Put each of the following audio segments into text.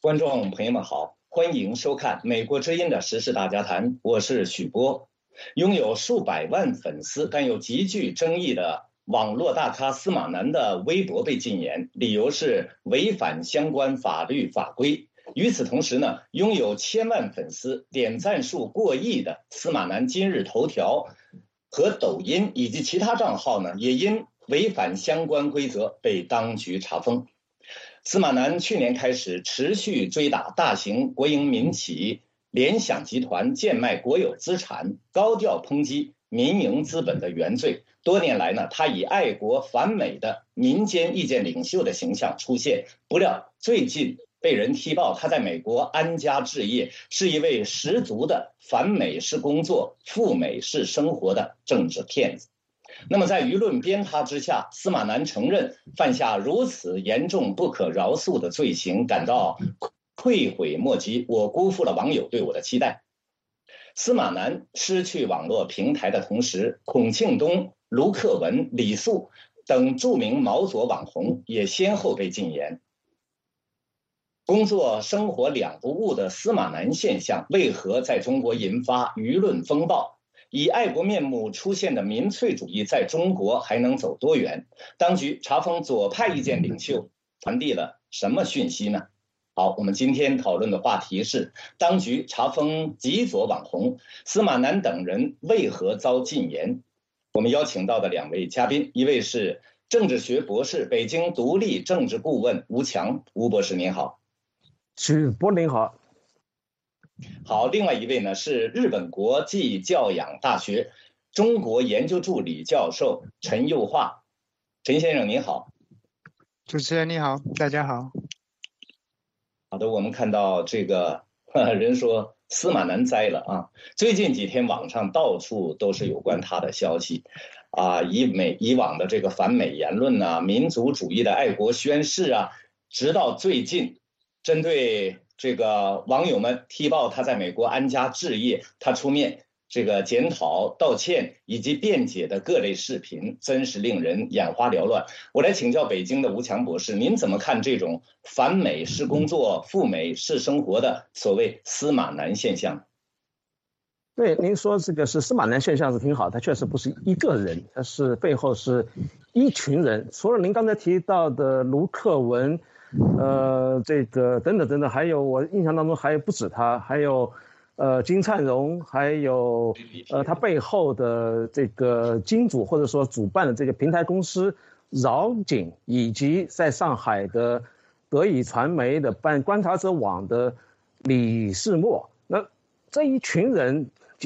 观众朋友们好，欢迎收看美国之音的时事大家谈，我是许波。拥有数百万粉丝但又极具争议的网络大咖司马南的微博被禁言，理由是违反相关法律法规。与此同时呢，拥有千万粉丝、点赞数过亿的司马南今日头条和抖音以及其他账号呢，也因违反相关规则被当局查封。司马南去年开始持续追打大型国营民企联想集团贱卖国有资产，高调抨击民营资本的原罪。多年来呢，他以爱国反美的民间意见领袖的形象出现，不料最近被人踢爆他在美国安家置业，是一位十足的反美式工作、赴美式生活的政治骗子。那么在舆论鞭挞之下，司马南承认犯下如此严重不可饶恕的罪行，感到愧悔莫及，我辜负了网友对我的期待。司马南失去网络平台的同时，孔庆东、卢克文、李素等著名毛左网红也先后被禁言。工作生活两不误的司马南现象为何在中国引发舆论风暴？以爱国面目出现的民粹主义在中国还能走多远？当局查封左派意见领袖传递了什么讯息呢？好，我们今天讨论的话题是当局查封极左网红司马南等人为何遭禁言。我们邀请到的两位嘉宾，一位是政治学博士、北京独立政治顾问吴强，吴博士您好。 许波您好。 好，另外一位呢是日本国际教养大学中国研究助理教授陈佑化，陈先生您好。 主持人你好，大家好。 好的，我们看到这个人说司马南栽了啊，最近几天网上到处都是有关他的消息啊，以往的这个反美言论啊，民族主义的爱国宣誓啊，直到最近针对这个网友们踢爆他在美国安家置业，他出面这个检讨、道歉以及辩解的各类视频，真是令人眼花缭乱。我来请教北京的吴强博士，您怎么看这种反美式工作、赴美式生活的所谓司马南现象？ 对，您说这个是司马南现象是挺好，他确实不是一个人，他是背后是一群人。除了您刚才提到的卢克文，这个等等等等，还有我印象当中还有不止他，还有金灿荣，还有他背后的这个金主或者说主办的这个平台公司饶景，以及在上海的德语传媒的办观察者网的李世默。那这一群人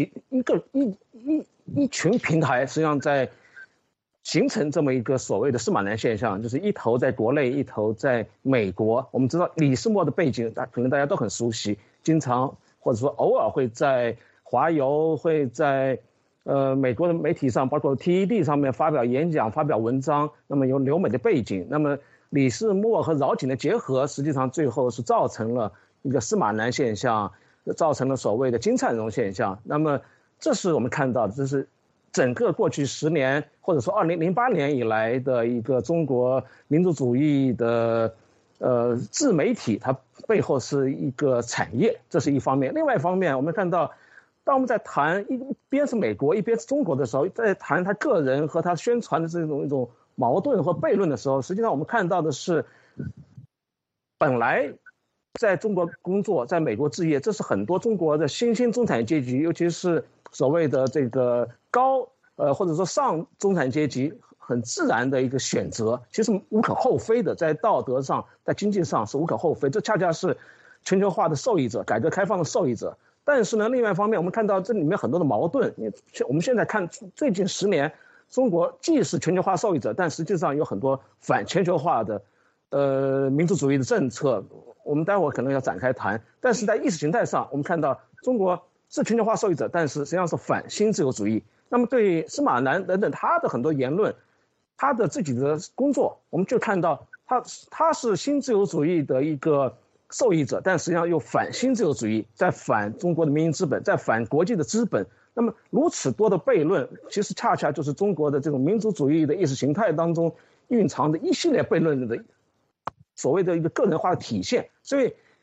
一群平台实际上在形成这么一个所谓的司马南现象，就是一头在国内，一头在美国。我们知道李世默的背景可能大家都很熟悉，经常或者说偶尔会在华邮，会在美国的媒体上，包括 TED 上面发表演讲、发表文章，那么有留美的背景。那么李世默和饶景的结合，实际上最后是造成了一个司马南现象，造成了所谓的金灿荣现象。那么这是我们看到的，这是整个过去10年或者说2008年以来的一个中国民族主义的自媒体，它背后是一个产业，这是一方面。另外一方面，我们看到当我们在谈一边是美国一边是中国的时候，在谈他个人和他宣传的这种一种矛盾和悖论的时候，实际上我们看到的是本来在中国工作，在美国置业，这是很多中国的新兴中产阶级，尤其是所谓的这个或者说上中产阶级很自然的一个选择，其实无可厚非的，在道德上，在经济上是无可厚非，这恰恰是全球化的受益者，改革开放的受益者。但是呢，另外一方面，我们看到这里面很多的矛盾。我们现在看最近10年，中国既是全球化受益者，但实际上有很多反全球化的民族主义的政策，我们待会儿可能要展开谈。但是在意识形态上，我们看到中国是全球化受益者，但是实际上是反新自由主义。那么对司马南等等他的很多言论，他的自己的工作，我们就看到他是新自由主义的一个受益者，但实际上又反新自由主义，在反中国的民营资本，在反国际的资本。那么如此多的悖论，其实恰恰就是中国的这种民族主义的意识形态当中蕴藏的一系列悖论的所谓的一个个人化的体现。所以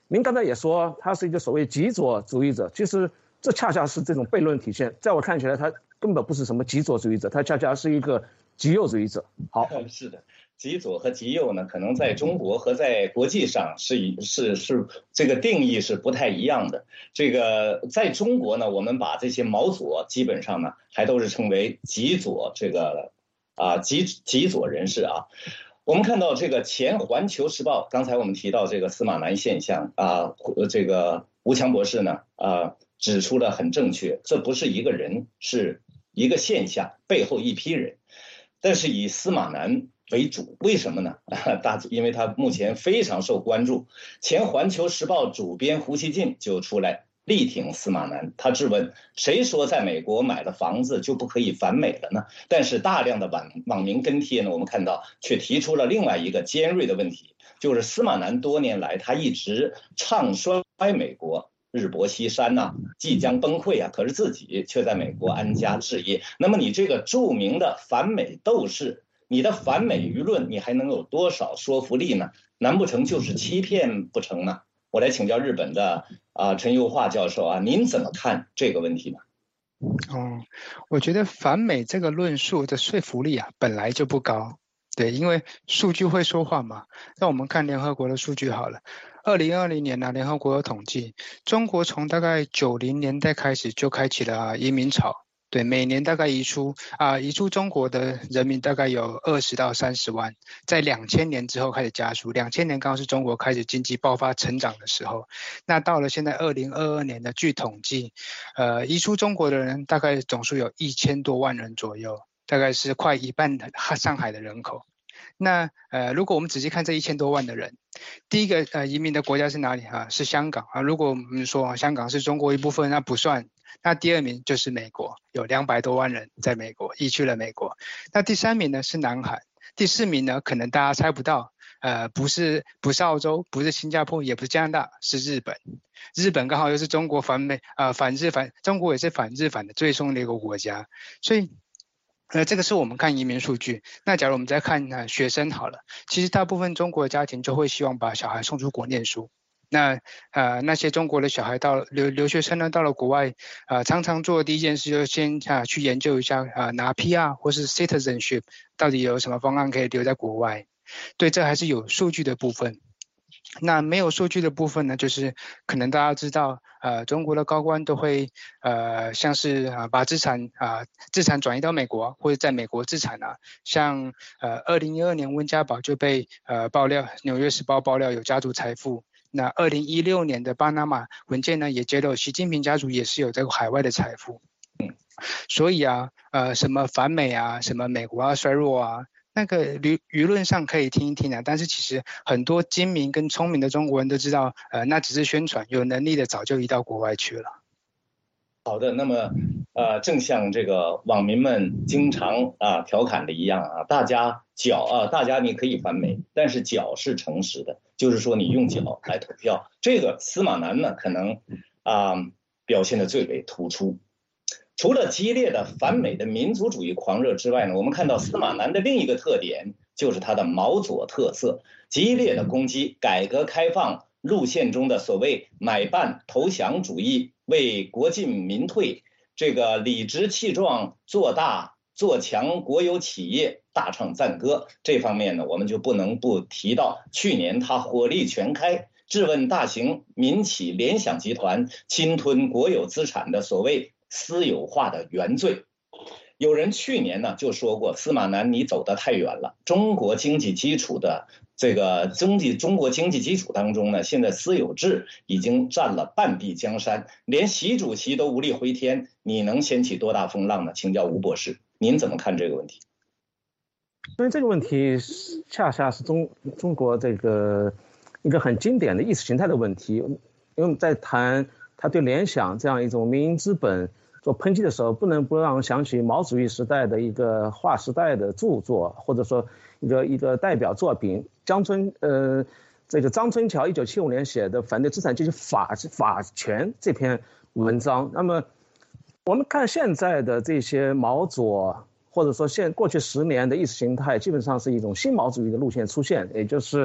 您刚才也说他是一个所谓极左主义者，其实这恰恰是这种悖论体现。在我看起来，他根本不是什么极左主义者，他恰恰是一个极右主义者。好， 是的，极左和极右呢，可能在中国和在国际上是这个定义是不太一样的。这个在中国呢，我们把这些毛左基本上呢还都是称为极左，这个极左人士啊。我们看到这个前《环球时报》，刚才我们提到这个司马南现象啊，这个吴强博士呢指出的很正确，这不是一个人，是一个现象背后一批人。但是以司马南为主，为什么呢？因为他目前非常受关注。前《环球时报》主编胡锡进就出来力挺司马南，他质问：谁说在美国买了房子就不可以反美了呢？但是大量的网民跟帖呢，我们看到却提出了另外一个尖锐的问题，就是司马南多年来他一直唱衰美国。日薄西山呐，即将崩溃啊！可是自己却在美国安家置业。那么你这个著名的反美斗士，你的反美舆论，你还能有多少说服力呢？难不成就是欺骗不成呢？我来请教日本的陈优化教授啊，您怎么看这个问题呢？ 我觉得反美这个论述的说服力本来就不高。对，因为数据会说话嘛。让我们看联合国的数据好了。2020年联合国有统计，中国从大概90年代开始就开启了移民潮。对，每年大概移出中国的人民大概有20到30万，在2000年之后开始加速。2000年刚好是中国开始经济爆发成长的时候。那到了现在2022年的据统计，移出中国的人大概总数有1000多万人左右，大概是快一半的上海的人口。那如果我们仔细看这1000多万的人，第一个移民的国家是哪里是香港如果我们说香港是中国一部分，那不算。那第二名就是美国，有200多万人在美国移去了美国。那第三名呢是南韩，第四名呢可能大家猜不到，不是澳洲，不是新加坡，也不是加拿大，是日本。日本刚好又是中国反美中国也是反日反的最凶的一个国家，所以。这个是我们看移民数据。那假如我们再看学生好了，其实大部分中国的家庭就会希望把小孩送出国念书。那些中国的小孩到留学生呢，到了国外常常做的第一件事就先去研究一下拿 PR 或是 citizenship 到底有什么方案可以留在国外。对，这还是有数据的部分。那没有数据的部分呢，就是可能大家知道中国的高官都会像是把资产转移到美国或者在美国资产像2012年温家宝就被爆料，纽约时报爆料有家族财富。那2016年的巴拿马文件呢也揭露习近平家族也是有这个海外的财富。所以什么反美什么美国衰弱那个舆论上可以听一听但是其实很多精明跟聪明的中国人都知道那只是宣传，有能力的早就移到国外去了。 好的，那么正像这个网民们经常调侃的一样大家你可以反美，但是脚是诚实的，就是说你用脚来投票。这个司马南呢可能表现的最为突出。除了激烈的反美的民族主义狂热之外呢，我们看到司马南的另一个特点就是他的毛左特色，激烈的攻击改革开放路线中的所谓买办投降主义，为国进民退，这个理直气壮做大做强国有企业大唱赞歌。这方面呢，我们就不能不提到去年他火力全开质问大型民企联想集团侵吞国有资产的所谓私有化的原罪。有人去年呢就说过，司马南你走得太远了，中国经济基础的中国经济基础当中呢，现在私有制已经占了半壁江山，连习主席都无力回天，你能掀起多大风浪呢？请教吴博士，您怎么看这个问题？ 所以这个问题恰恰是中国这个一个很经典的意识形态的问题。因为我们在谈他对联想这样一种民营资本做抨击的时候，不能不让想起毛主义时代的一个划时代的著作，或者说一个代表作品，张春桥1975年写的《反对资产阶级法权》这篇文章。那么我们看现在的这些毛左，或者说过去10年的意识形态，基本上是一种新毛主义的路线出现，也就是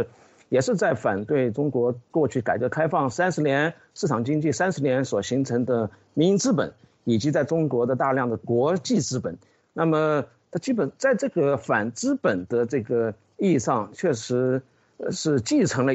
也是在反对中国过去改革开放30年、市场经济30年所形成的民营资本，以及在中国的大量的国际资本。那么它基本在这个反资本的这个意义上，确实是继承了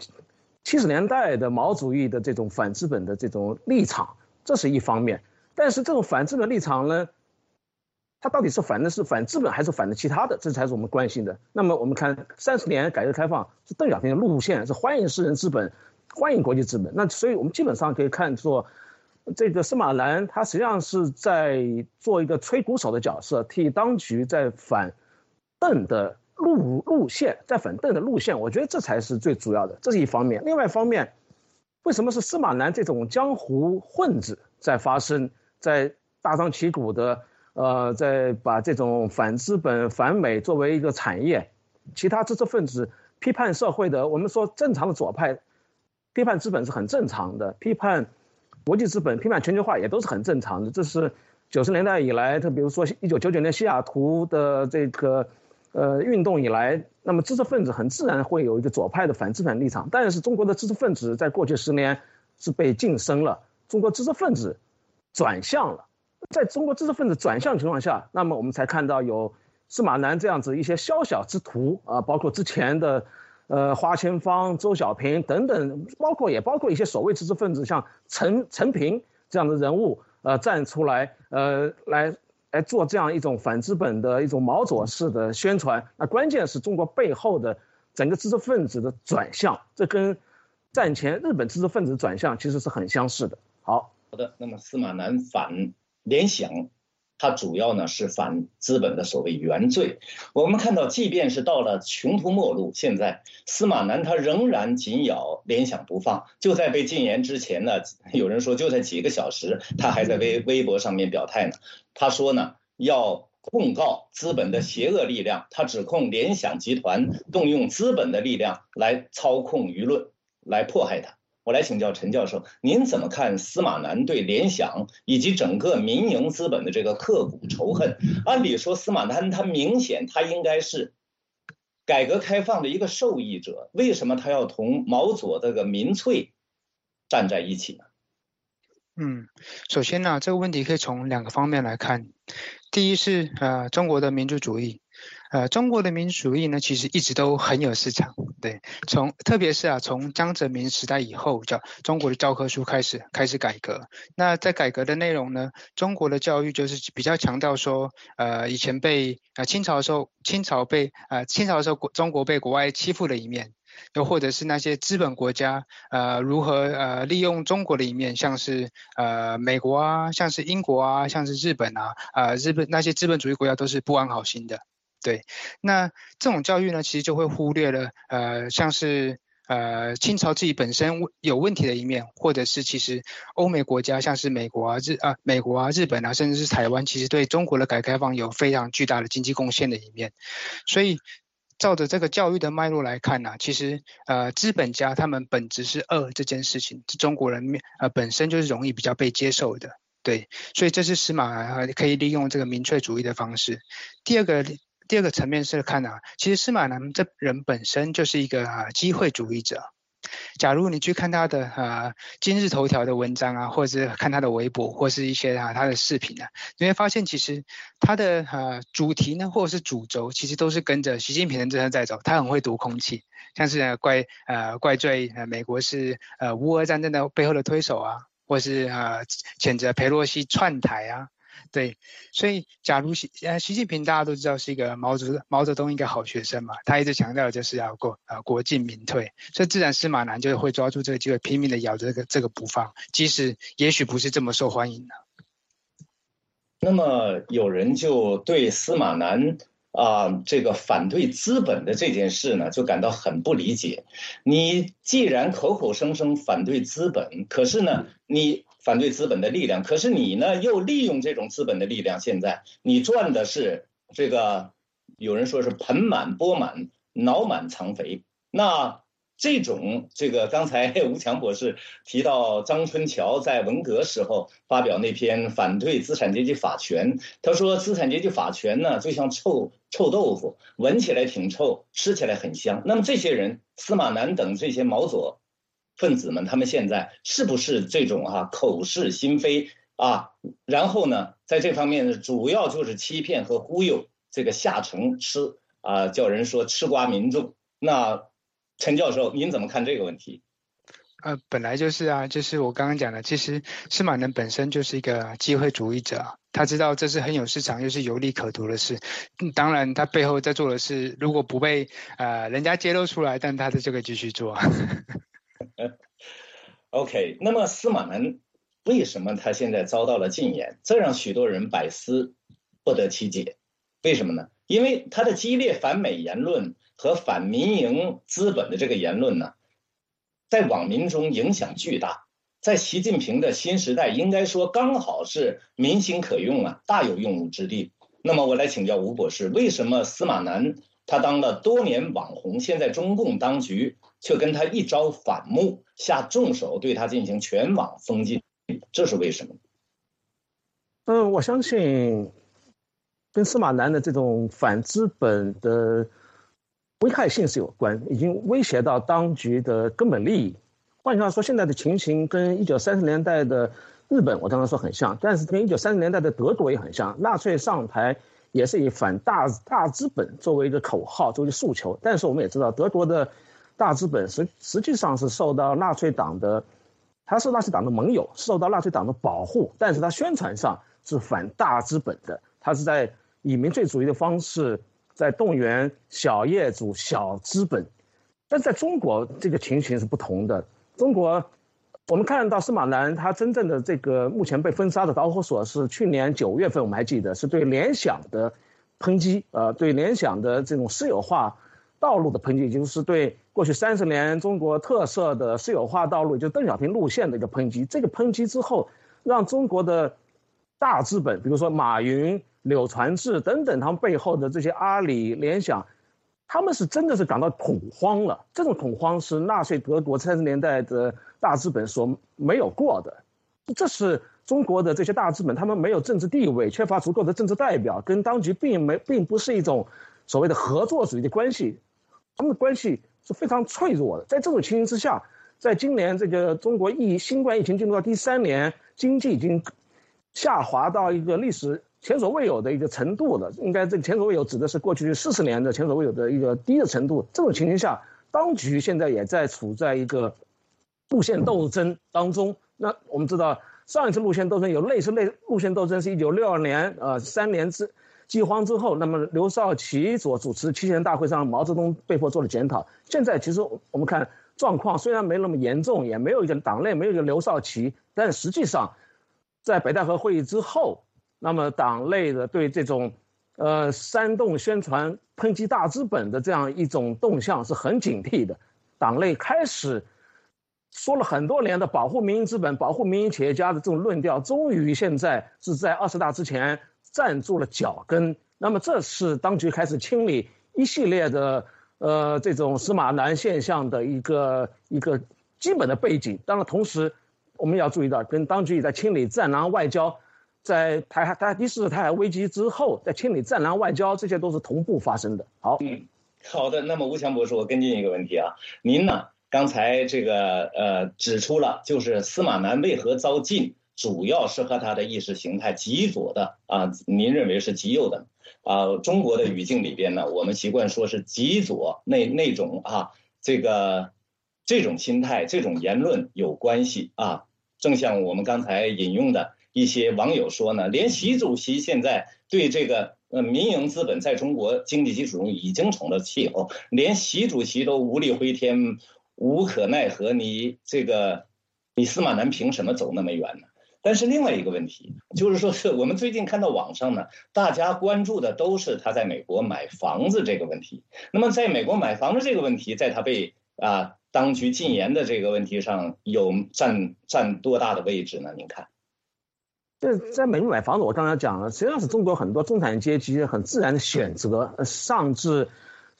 1970年代的毛主义的这种反资本的这种立场，这是一方面。但是这种反资本立场呢，它到底是反资本还是反的其他的，这才是我们关心的。那么我们看30年改革开放是邓小平的路线，是欢迎私人资本，欢迎国际资本。那所以我们基本上可以看作，这个司马南他实际上是在做一个吹鼓手的角色，替当局在反邓的路线，在反邓的路线，我觉得这才是最主要的，这是一方面。另外一方面，为什么是司马南这种江湖混子在发生，在大张旗鼓的在把这种反资本、反美作为一个产业，其他知识分子批判社会的，我们说正常的左派批判资本是很正常的，批判国际资本、批判全球化也都是很正常的。这是90年代以来，特比如说1999年西雅图的这个运动以来，那么知识分子很自然会有一个左派的反资本立场。但是中国的知识分子在过去10年是被晋升了，中国知识分子转向了。在中国知识分子转向情况下，那么我们才看到有司马南这样子一些宵小之徒啊，包括之前的花千芳、周小平等等，包括一些所谓知识分子，像陈平这样的人物，站出来，来做这样一种反资本的一种毛左式的宣传。那关键是中国背后的整个知识分子的转向，这跟战前日本知识分子转向其实是很相似的。好的，那么司马南反联想，它主要呢是反资本的所谓原罪。我们看到，即便是到了穷途末路，现在司马南他仍然紧咬联想不放。就在被禁言之前呢，有人说就在几个小时，他还在微博上面表态呢。他说呢，要控告资本的邪恶力量，他指控联想集团动用资本的力量来操控舆论，来迫害他。我来请教陈教授，您怎么看司马南对联想以及整个民营资本的这个刻骨仇恨？按理说，司马南他明显他应该是改革开放的一个受益者，为什么他要同毛左这个民粹站在一起呢？ 首先呢，这个问题可以从2个方面来看。第一是中国的民主主义。中国的民主主义呢，其实一直都很有市场。对，特别是从江泽民时代以后，中国的教科书开始改革。那在改革的内容呢，中国的教育就是比较强调说，以前被清朝的时候中国被国外欺负的一面，又或者是那些资本国家如何利用中国的一面，像是美国啊，像是英国啊，像是日本啊，那些资本主义国家都是不安好心的。对，那这种教育呢，其实就会忽略了像是清朝自己本身有问题的一面，或者是其实欧美国家像是美国啊、日本啊，甚至是台湾，其实对中国的改革开放有非常巨大的经济贡献的一面。所以照着这个教育的脉络来看呢，其实资本家他们本质是恶这件事情，中国人本身就是容易比较被接受的。对，所以这是司马南可以利用这个民粹主义的方式。第二个层面是看其实司马南这人本身就是一个机会主义者。假如你去看他的今日头条的文章啊，或者是看他的微博，或是一些他的视频你会发现其实他的主题呢，或者是主轴，其实都是跟着习近平的政策在走。他很会读空气，像是怪罪美国是乌俄战争的背后的推手啊，或是谴责裴洛西串台啊。对，所以假如习近平大家都知道是一个毛泽东一个好学生嘛，他一直强调的就是要国进民退，所以自然司马南就会抓住这个机会拼命的咬着这个不放，即使也许不是这么受欢迎的。 那么有人就对司马南这个反对资本的这件事呢，就感到很不理解。你既然口口声声反对资本，可是呢，你反对资本的力量，可是你呢又利用这种资本的力量，现在你赚的是这个，有人说是盆满钵满、脑满肠肥。那这个刚才吴强博士提到张春桥在文革时候发表那篇反对资产阶级法权，他说资产阶级法权呢就像臭豆腐，闻起来挺臭，吃起来很香。那么这些人，司马南等这些毛左分子们，他们现在是不是这种口是心非啊？然后呢，在这方面主要就是欺骗和忽悠这个下层叫人说吃瓜民众。那陈教授，您怎么看这个问题？ 本来就是啊，就是我刚刚讲的，其实司马南本身就是一个机会主义者，他知道这是很有市场又是有利可图的事。当然，他背后在做的事，如果不被人家揭露出来，但他就可以继续做。 OK， 那么司马南为什么他现在遭到了禁言？这让许多人百思不得其解。为什么呢？因为他的激烈反美言论和反民营资本的这个言论呢，在网民中影响巨大。在习近平的新时代，应该说刚好是民心可用啊，大有用武之地。那么我来请教吴博士，为什么司马南他当了多年网红，现在中共当局却跟他一朝反目，下重手对他进行全网封禁，这是为什么？ 我相信跟司马南的这种反资本的危害性是有关，已经威胁到当局的根本利益。换句话说，现在的情形跟1930年代的日本，我刚刚说很像，但是跟1930年代的德国也很像。纳粹上台也是以反大资本作为一个口号，作为诉求。但是我们也知道，德国的大资本实际上是受到纳粹党的，他是纳粹党的盟友，受到纳粹党的保护，但是他宣传上是反大资本的，他是在以民粹主义的方式在动员小业主、小资本。但是在中国，这个情形是不同的。中国，我们看到司马南他真正的这个目前被封杀的导火索是去年9月份，我们还记得是对联想的抨击，对联想的这种私有化道路的抨击，也就是对过去30年中国特色的私有化道路，也就是邓小平路线的一个抨击。这个抨击之后，让中国的大资本，比如说马云、柳传志等等，他们背后的这些阿里、联想，他们是真的是感到恐慌了。这种恐慌是纳粹德国30年代的大资本所没有过的。这是中国的这些大资本，他们没有政治地位，缺乏足够的政治代表，跟当局并不是一种所谓的合作主义的关系，他们的关系是非常脆弱的。在这种情形之下，在今年这个中国新冠疫情进入到第3年，经济已经下滑到一个历史前所未有的一个程度了，应该这个前所未有指的是过去40年的前所未有的一个低的程度。这种情形下，当局现在也在处在一个路线斗争当中。那我们知道，上一次路线斗争有类似路线斗争是1962年3年饥荒之后，那么刘少奇所主持7人大会上，毛泽东被迫做了检讨。现在其实我们看状况虽然没那么严重，也没有一个党内没有一个刘少奇，但实际上在北戴河会议之后，那么党内的对这种煽动宣传抨击大资本的这样一种动向是很警惕的。党内开始说了很多年的保护民营资本、保护民营企业家的这种论调，终于现在是在20大之前站住了脚跟。那么这是当局开始清理一系列的这种司马南现象的一个基本的背景。当然，同时我们要注意到，跟当局也在清理战狼外交，在第4次台海危机之后，在清理战狼外交，这些都是同步发生的。 好的。那么吴强博士，我跟进一个问题啊，您呢刚才这个指出了，就是司马南为何遭禁，主要是和他的意识形态极左的您认为是极右的中国的语境里边呢，我们习惯说是极左那种这种心态、这种言论有关系正像我们刚才引用的一些网友说呢，连习主席现在对这个民营资本在中国经济基础中已经成了气候，连习主席都无力回天、无可奈何，你司马南凭什么走那么远呢？但是另外一个问题就是说，是我们最近看到网上呢，大家关注的都是他在美国买房子这个问题。那么在美国买房子这个问题，在他被当局禁言的这个问题上，有占多大的位置呢？您看？ 在美国买房子，我刚才讲了，实际上是中国很多中产阶级很自然的选择，上至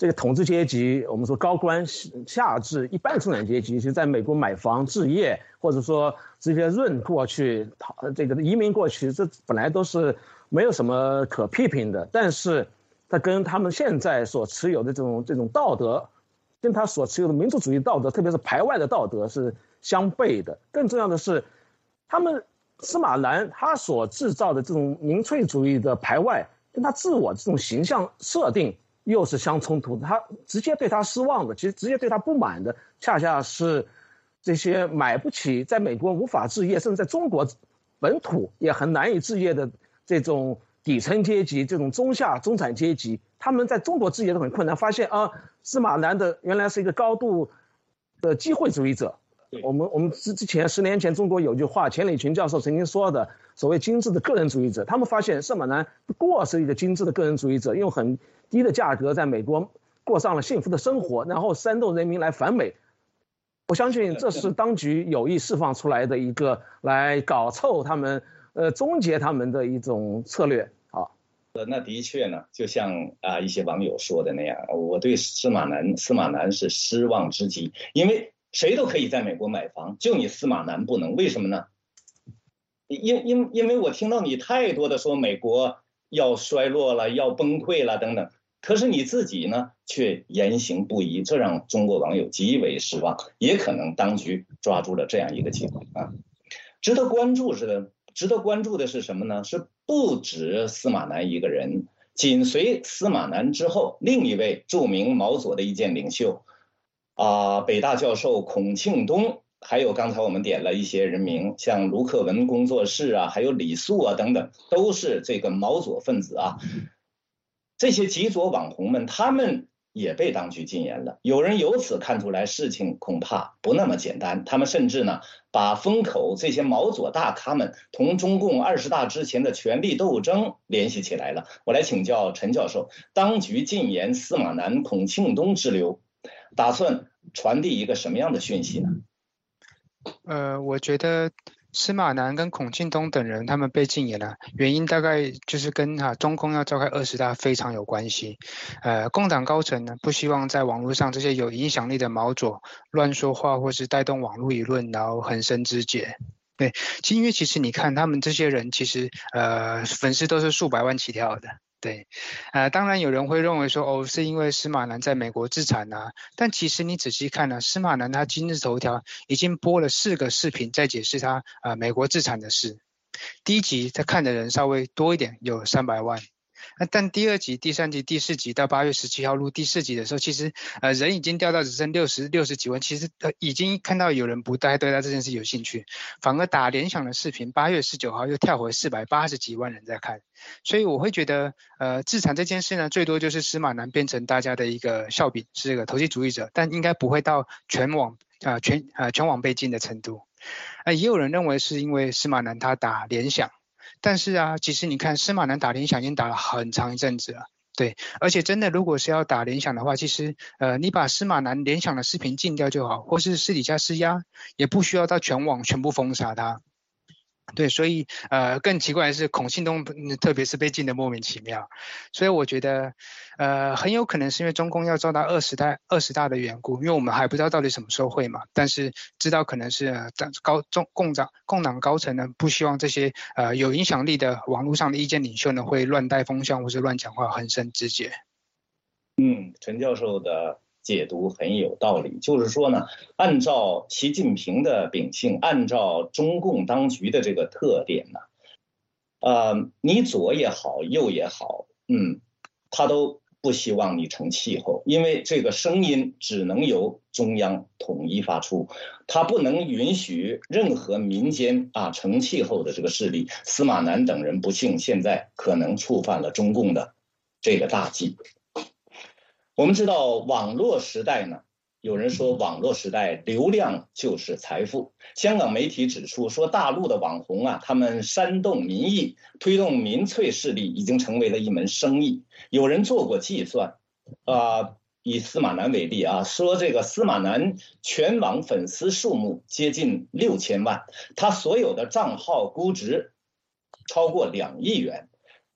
这个统治阶级，我们说高官下至一般中产阶级，其实在美国买房置业，或者说直接润过去，这个移民过去，这本来都是没有什么可批评的。但是，它跟他们现在所持有的这种道德，跟他所持有的民族主义道德，特别是排外的道德是相悖的。更重要的是，他们司马南他所制造的这种民粹主义的排外，跟他自我这种形象设定又是相冲突的。他直接对他失望的，其实直接对他不满的，恰恰是这些买不起，在美国无法置业，甚至在中国本土也很难以置业的这种底层阶级，这种中下中产阶级，他们在中国置业都很困难。发现司马南的原来是一个高度的机会主义者。我们之前10年前，中国有句话，钱理群教授曾经说的，所谓精致的个人主义者。他们发现司马南不过是一个精致的个人主义者，用很低的价格在美国过上了幸福的生活，然后煽动人民来反美。我相信这是当局有意释放出来的一个来搞臭他们、终结他们的一种策略啊。 那的确呢，就像一些网友说的那样，我对司马南是失望之极，因为谁都可以在美国买房，就你司马南不能，为什么呢？因为我听到你太多的说美国要衰落了，要崩溃了等等，可是你自己呢却言行不一，这让中国网友极为失望，也可能当局抓住了这样一个机会啊。值得关注的是什么呢？是不止司马南一个人，紧随司马南之后，另一位著名毛左的意见领袖北大教授孔庆东，还有刚才我们点了一些人名，像卢克文工作室还有李肃等等，都是这个毛左分子这些极左网红们，他们也被当局禁言了。有人由此看出来，事情恐怕不那么简单。他们甚至呢，把风口这些毛左大咖们同中共20大之前的权力斗争联系起来了。我来请教陈教授，当局禁言司马南、孔庆东之流，打算传递一个什么样的讯息呢？ 我觉得司马南跟孔庆东等人他们被禁言了，原因大概就是跟中共要召开20大非常有关系。共党高层呢不希望在网络上这些有影响力的毛左乱说话，或是带动网络舆论，然后横生枝节。对，因为其实你看他们这些人，其实粉丝都是数百万起跳的。对，当然有人会认为说，是因为司马南在美国自残但其实你仔细看司马南他今日头条已经播了4个视频在解释他美国自残的事。第一集他看的人稍微多一点，有300万。但第2集、第3集、第4集到8月17号录第4集的时候，其实人已经掉到只剩60几万，其实已经看到有人不太对他这件事有兴趣，反而打联想的视频8月19号又跳回480几万人在看。所以我会觉得自残这件事呢，最多就是司马南变成大家的一个笑柄，是个投机主义者，但应该不会到全网被禁的程度。也有人认为是因为司马南他打联想，但是其实你看司马南打联想已经打了很长一阵子了。对，而且真的如果是要打联想的话，其实你把司马南联想的视频禁掉就好，或是私底下施压，也不需要到全网全部封杀他。对，所以更奇怪的是孔庆东特别是被禁的莫名其妙，所以我觉得很有可能是因为中共要召到20大的缘故，因为我们还不知道到底什么时候会嘛，但是知道可能是共党高层呢不希望这些有影响力的网络上的意见领袖呢会乱带风向或是乱讲话，横生枝节。 陈教授的解读很有道理，就是说呢，按照习近平的秉性，按照中共当局的这个特点呢，你左也好，右也好，他都不希望你成气候，因为这个声音只能由中央统一发出，他不能允许任何民间成气候的这个势力。司马南等人不幸现在可能触犯了中共的这个大忌。我们知道网络时代呢，有人说网络时代流量就是财富。香港媒体指出说，大陆的网红他们煽动民意，推动民粹势力，已经成为了一门生意。有人做过计算，以司马南为例说这个司马南全网粉丝数目接近6000万，他所有的账号估值超过2亿元。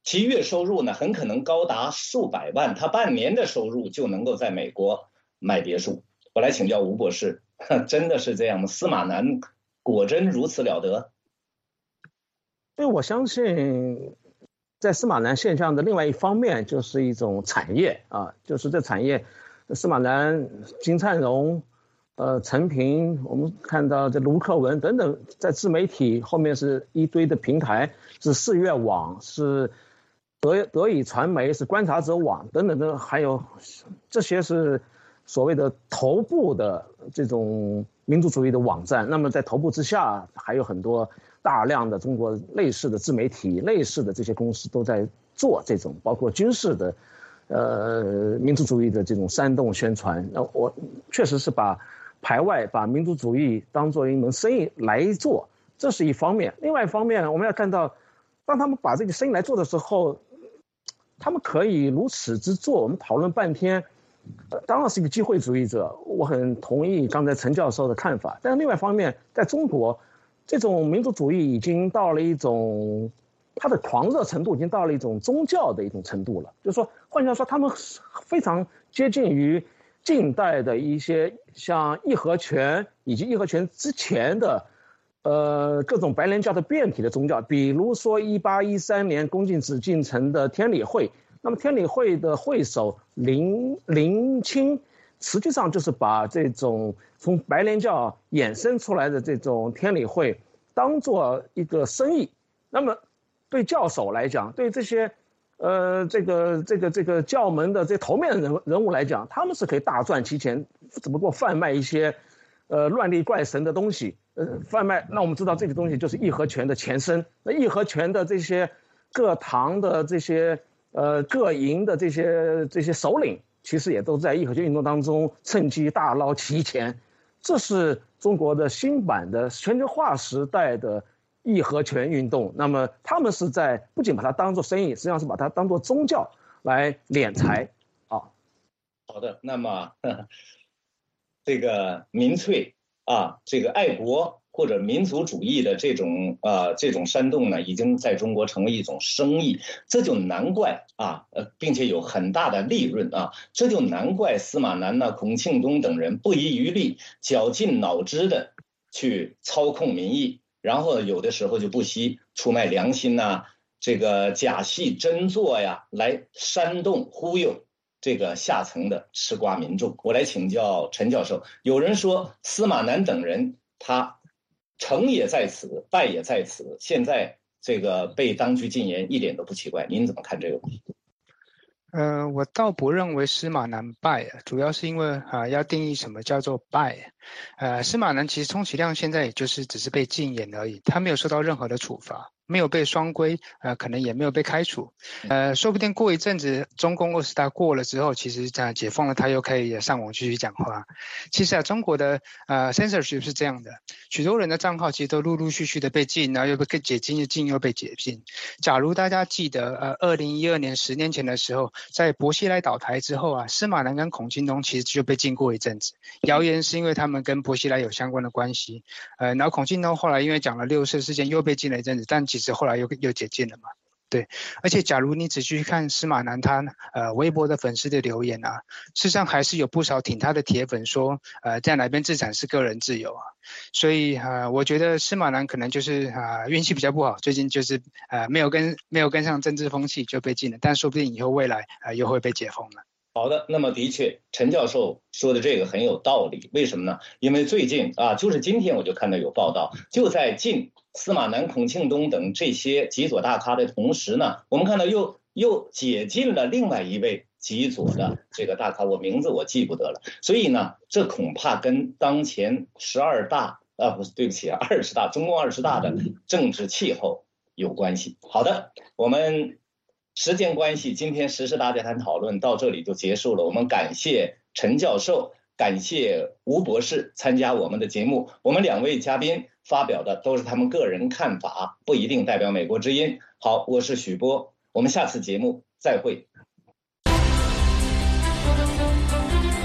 其月收入呢很可能高达数百万，他半年的收入就能够在美国买别墅。我来请教吴博士，真的是这样吗？司马南果真如此了得？ 因为我相信，在司马南现象的另外一方面，就是一种产业啊，就是这产业，司马南、金灿荣、陈平，我们看到这卢克文等等，在自媒体后面是一堆的平台，是世越网，是德以传媒，是观察者网等等的，还有这些是所谓的头部的这种民族主义的网站。那么在头部之下，还有很多大量的中国类似的自媒体、类似的这些公司都在做这种包括军事的民族主义的这种煽动宣传。那我确实是把民族主义当作一门生意来做，这是一方面。另外一方面，我们要看到，当他们把这个生意来做的时候，他们可以如此之做。我们讨论半天，当然是一个机会主义者，我很同意刚才陈教授的看法。但是另外一方面，在中国，这种民族主义已经到了一种，它的狂热程度已经到了一种宗教的一种程度了。就是说，换句话说，他们非常接近于近代的一些像义和拳以及义和拳之前的各种白莲教的变体的宗教，比如说1813年东晋紫禁城的天理会。那么天理会的会首林清，实际上就是把这种从白莲教衍生出来的这种天理会当做一个生意。那么对教首来讲，对这些这个教门的这头面人物来讲，他们是可以大赚其钱，只不过贩卖一些乱力怪神的东西，贩卖。那我们知道这个东西就是义和拳的前身。那义和拳的这些各堂的这些各营的这些首领，其实也都在义和拳运动当中趁机大捞其钱。这是中国的新版的全球化时代的义和拳运动。那么他们是在不仅把它当作生意，实际上是把它当作宗教来敛财啊。 好的，那么这个民粹啊，这个爱国或者民族主义的这种煽动呢，已经在中国成为一种生意。这就难怪啊，并且有很大的利润啊，这就难怪司马南呢、孔庆东等人不遗余力、绞尽脑汁的去操控民意，然后有的时候就不惜出卖良心呐，这个假戏真做呀，来煽动忽悠这个下层的吃瓜民众。我来请教陈教授，有人说司马南等人他成也在此，败也在此，现在这个被当局禁言一点都不奇怪，您怎么看这个问题？ 我倒不认为司马南败，主要是因为要定义什么叫做败。司马南其实充其量现在也就是只是被禁言而已，他没有受到任何的处罚，没有被双规，可能也没有被开除。说不定过一阵子中共20大过了之后，其实解放了他又可以上网继续讲话。其实中国的censorship 是这样的，许多人的账号其实都陆陆续续的被禁，然后又被解禁，又禁又被解禁。假如大家记得2012年10年前的时候，在薄熙来倒台之后司马南跟孔庆东其实就被禁过一阵子，谣言是因为他们跟薄熙来有相关的关系。然后孔庆东后来因为讲了6四事件又被禁了一阵子，但其实后来又解禁了嘛。对，而且假如你仔细去看司马南他微博的粉丝的留言事实上还是有不少挺他的铁粉说在哪边自产是个人自由所以我觉得司马南可能就是运气比较不好，最近就是没有跟上政治风气就被禁了，但说不定以后未来又会被解封了。 好的，那么的确，陈教授说的这个很有道理。为什么呢？因为最近就是今天我就看到有报道，就在禁司马南、孔庆东等这些极左大咖的同时呢，我们看到又解禁了另外一位极左的这个大咖，我名字我记不得了。所以呢，这恐怕跟当前12大不是，对不起，20大中共20大的政治气候有关系。好的，我们时间关系，今天时事大家谈讨论到这里就结束了。我们感谢陈教授，感谢吴博士参加我们的节目。我们2位嘉宾发表的都是他们个人看法，不一定代表美国之音。好，我是许波，我们下次节目再会。